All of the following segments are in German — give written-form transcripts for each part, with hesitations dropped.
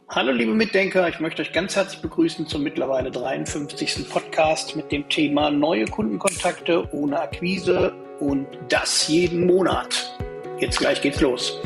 Hallo liebe Mitdenker, ich möchte euch ganz herzlich begrüßen zum mittlerweile 53. Podcast mit dem Thema neue Kundenkontakte ohne Akquise und das jeden Monat. Jetzt gleich geht's los.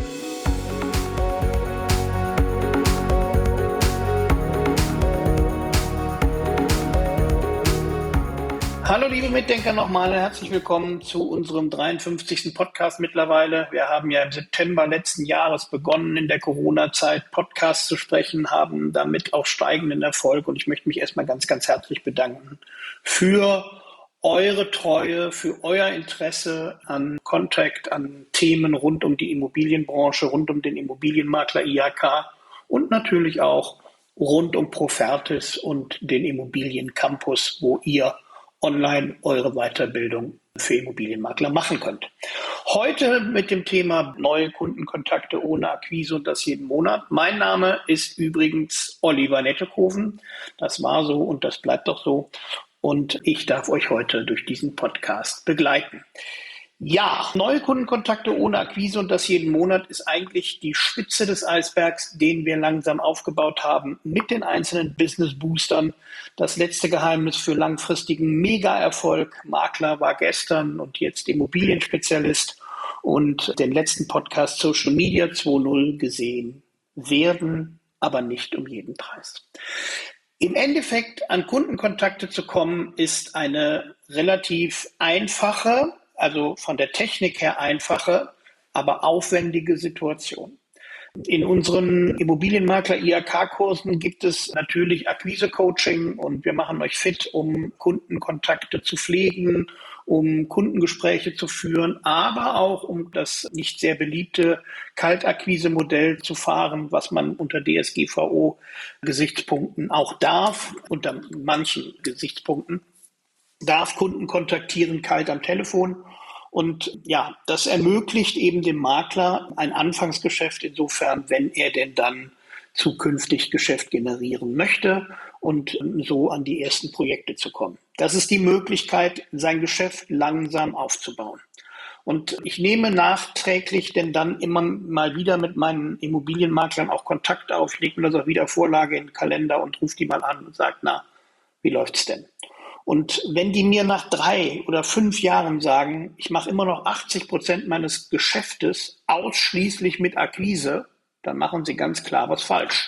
Hallo liebe Mitdenker, nochmal herzlich willkommen zu unserem 53. Podcast mittlerweile. Wir haben ja im September letzten Jahres begonnen, in der Corona-Zeit Podcasts zu sprechen, haben damit auch steigenden Erfolg und ich möchte mich erstmal ganz, ganz herzlich bedanken für eure Treue, für euer Interesse an Contact, an Themen rund um die Immobilienbranche, rund um den Immobilienmakler IHK und natürlich auch rund um Profertis und den Immobiliencampus, wo ihr online eure Weiterbildung für Immobilienmakler machen könnt. Heute mit dem Thema neue Kundenkontakte ohne Akquise und das jeden Monat. Mein Name ist übrigens Oliver Nettekoven. Das war so und das bleibt doch so. Und ich darf euch heute durch diesen Podcast begleiten. Ja, neue Kundenkontakte ohne Akquise und das jeden Monat ist eigentlich die Spitze des Eisbergs, den wir langsam aufgebaut haben mit den einzelnen Business Boostern. Das letzte Geheimnis für langfristigen Mega-Erfolg. Makler war gestern und jetzt Immobilienspezialist und den letzten Podcast Social Media 2.0 gesehen werden, aber nicht um jeden Preis. Im Endeffekt an Kundenkontakte zu kommen, ist eine relativ einfache, also von der Technik her einfache, aber aufwendige Situation. In unseren Immobilienmakler-IHK-Kursen gibt es natürlich Akquise-Coaching und wir machen euch fit, um Kundenkontakte zu pflegen, um Kundengespräche zu führen, aber auch um das nicht sehr beliebte Kaltakquise-Modell zu fahren, was man unter DSGVO-Gesichtspunkten auch darf, unter manchen Gesichtspunkten darf Kunden kontaktieren, kalt am Telefon. Und ja, das ermöglicht eben dem Makler ein Anfangsgeschäft insofern, wenn er denn dann zukünftig Geschäft generieren möchte und so an die ersten Projekte zu kommen. Das ist die Möglichkeit, sein Geschäft langsam aufzubauen. Und ich nehme nachträglich denn dann immer mal wieder mit meinen Immobilienmaklern auch Kontakt auf. Ich lege mir das auch wieder Vorlage in den Kalender und rufe die mal an und sage, na, wie läuft's denn? Und wenn die mir nach 3 oder 5 Jahren sagen, ich mache immer noch 80% meines Geschäftes ausschließlich mit Akquise, dann machen sie ganz klar was falsch.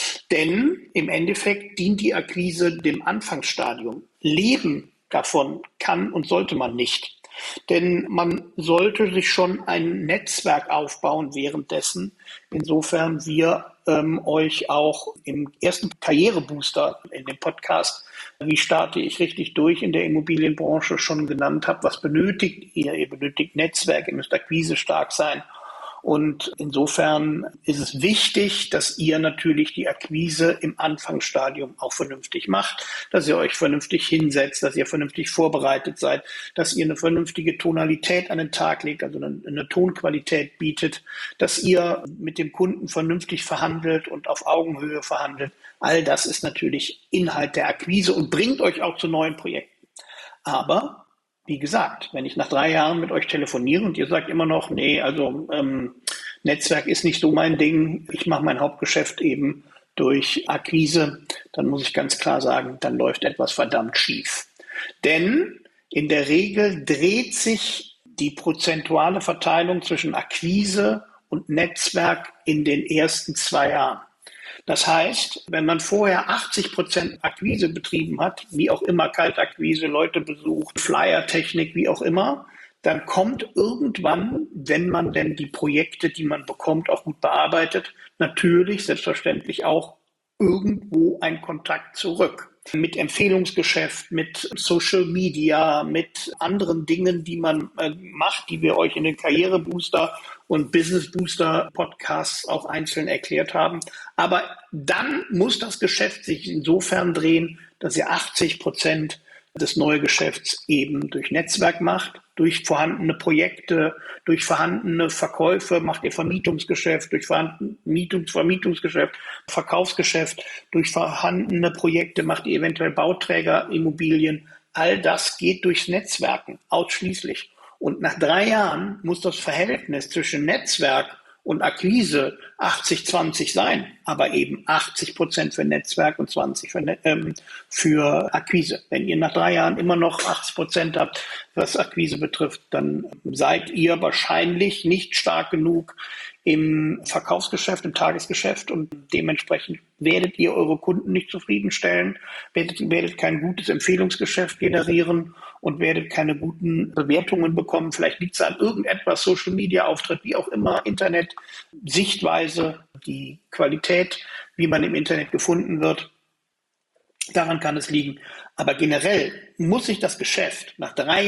Denn im Endeffekt dient die Akquise dem Anfangsstadium. Leben davon kann und sollte man nicht. Denn man sollte sich schon ein Netzwerk aufbauen währenddessen. Insofern wir euch auch im ersten Karrierebooster in dem Podcast, wie starte ich richtig durch in der Immobilienbranche, schon genannt habe. Was benötigt ihr? Ihr benötigt Netzwerk, ihr müsst Akquise stark sein. Und insofern ist es wichtig, dass ihr natürlich die Akquise im Anfangsstadium auch vernünftig macht, dass ihr euch vernünftig hinsetzt, dass ihr vernünftig vorbereitet seid, dass ihr eine vernünftige Tonalität an den Tag legt, also eine Tonqualität bietet, dass ihr mit dem Kunden vernünftig verhandelt und auf Augenhöhe verhandelt. All das ist natürlich Inhalt der Akquise und bringt euch auch zu neuen Projekten. Aber wie gesagt, wenn ich nach 3 Jahren mit euch telefoniere und ihr sagt immer noch, nee, also Netzwerk ist nicht so mein Ding, ich mache mein Hauptgeschäft eben durch Akquise, dann muss ich ganz klar sagen, dann läuft etwas verdammt schief. Denn in der Regel dreht sich die prozentuale Verteilung zwischen Akquise und Netzwerk in den ersten 2 Jahren. Das heißt, wenn man vorher 80% Akquise betrieben hat, wie auch immer, Kaltakquise, Leute besucht, Flyer-Technik, wie auch immer, dann kommt irgendwann, wenn man denn die Projekte, die man bekommt, auch gut bearbeitet, natürlich selbstverständlich auch irgendwo ein Kontakt zurück. Mit Empfehlungsgeschäft, mit Social Media, mit anderen Dingen, die man macht, die wir euch in den Karrierebooster und Business Booster Podcasts auch einzeln erklärt haben. Aber dann muss das Geschäft sich insofern drehen, dass ihr 80% des Neugeschäfts eben durch Netzwerk macht, durch vorhandene Projekte, durch vorhandene Verkäufe, macht ihr Vermietungsgeschäft, durch Vermietungsgeschäft, Verkaufsgeschäft, durch vorhandene Projekte macht ihr eventuell Bauträgerimmobilien. All das geht durchs Netzwerken ausschließlich. Und nach 3 Jahren muss das Verhältnis zwischen Netzwerk und Akquise 80-20 sein, aber eben 80% für Netzwerk und 20% für Akquise. Wenn ihr nach 3 Jahren immer noch 80% habt, was Akquise betrifft, dann seid ihr wahrscheinlich nicht stark genug im Verkaufsgeschäft, im Tagesgeschäft, und dementsprechend werdet ihr eure Kunden nicht zufriedenstellen, werdet kein gutes Empfehlungsgeschäft generieren und werdet keine guten Bewertungen bekommen. Vielleicht liegt es an irgendetwas, Social Media Auftritt, wie auch immer, Internet, Sichtweise, die Qualität, wie man im Internet gefunden wird. Daran kann es liegen. Aber generell muss sich das Geschäft nach 3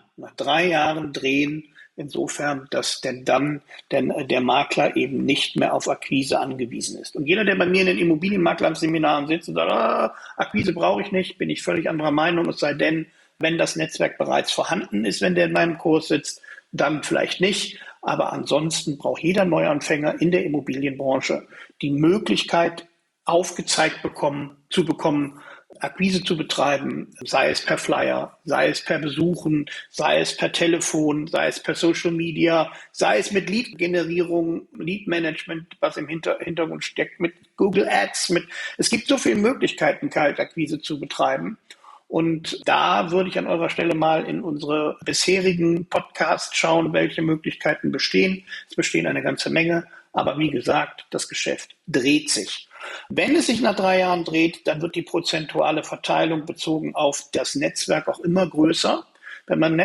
Jahren drehen, insofern, dass denn dann der Makler eben nicht mehr auf Akquise angewiesen ist. Und jeder, der bei mir in den Immobilienmaklerseminaren sitzt und sagt, Akquise brauche ich nicht, bin ich völlig anderer Meinung, es sei denn, wenn das Netzwerk bereits vorhanden ist, wenn der in meinem Kurs sitzt, dann vielleicht nicht. Aber ansonsten braucht jeder Neuanfänger in der Immobilienbranche die Möglichkeit, aufgezeigt zu bekommen, Akquise zu betreiben, sei es per Flyer, sei es per Besuchen, sei es per Telefon, sei es per Social Media, sei es mit Lead-Generierung, Lead-Management, was im Hintergrund steckt, mit Google Ads, es gibt so viele Möglichkeiten, Kaltakquise zu betreiben. Und da würde ich an eurer Stelle mal in unsere bisherigen Podcasts schauen, welche Möglichkeiten bestehen. Es bestehen eine ganze Menge, aber wie gesagt, das Geschäft dreht sich. Wenn es sich nach 3 Jahren dreht, dann wird die prozentuale Verteilung bezogen auf das Netzwerk auch immer größer. Wenn man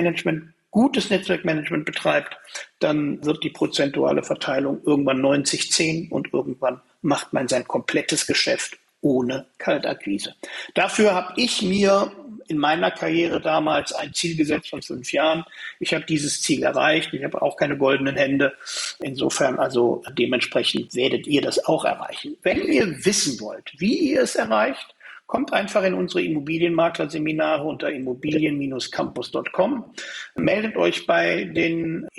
gutes Netzwerkmanagement betreibt, dann wird die prozentuale Verteilung irgendwann 90-10 und irgendwann macht man sein komplettes Geschäft ohne Kaltakquise. Dafür habe ich mir in meiner Karriere damals ein Ziel gesetzt von 5 Jahren. Ich habe dieses Ziel erreicht. Ich habe auch keine goldenen Hände. Insofern also dementsprechend werdet ihr das auch erreichen. Wenn ihr wissen wollt, wie ihr es erreicht, kommt einfach in unsere Immobilienmakler-Seminare unter immobilien-campus.com. Meldet euch bei den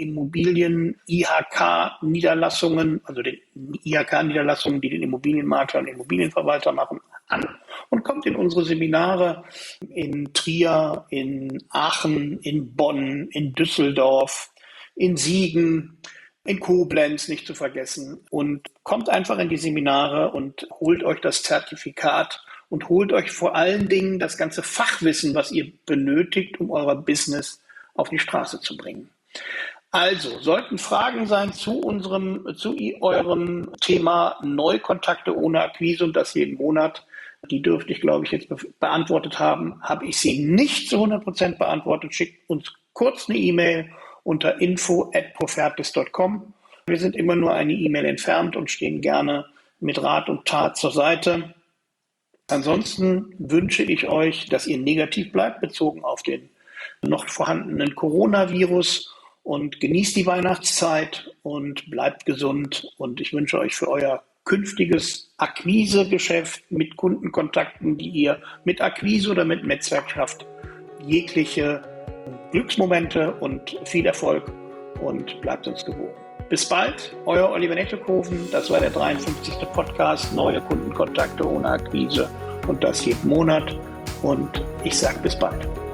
Immobilien-IHK-Niederlassungen, also den IHK-Niederlassungen, die den Immobilienmakler und Immobilienverwalter machen, an und kommt in unsere Seminare in Trier, in Aachen, in Bonn, in Düsseldorf, in Siegen, in Koblenz nicht zu vergessen, und kommt einfach in die Seminare und holt euch das Zertifikat und holt euch vor allen Dingen das ganze Fachwissen, was ihr benötigt, um euer Business auf die Straße zu bringen. Also, sollten Fragen sein zu eurem Thema Neukontakte ohne Akquise und das jeden Monat, die dürfte ich, glaube ich, jetzt beantwortet haben. Habe ich sie nicht zu 100% beantwortet, schickt uns kurz eine E-Mail unter info@profertis.com. Wir sind immer nur eine E-Mail entfernt und stehen gerne mit Rat und Tat zur Seite. Ansonsten wünsche ich euch, dass ihr negativ bleibt, bezogen auf den noch vorhandenen Coronavirus, und genießt die Weihnachtszeit und bleibt gesund. Und ich wünsche euch für euer künftiges Akquisegeschäft mit Kundenkontakten, die ihr mit Akquise oder mit Netzwerk schafft, jegliche Glücksmomente und viel Erfolg, und bleibt uns gewogen. Bis bald, euer Oliver Nettekoven. Das war der 53. Podcast, neue Kundenkontakte ohne Akquise, und das jeden Monat. Und ich sage bis bald.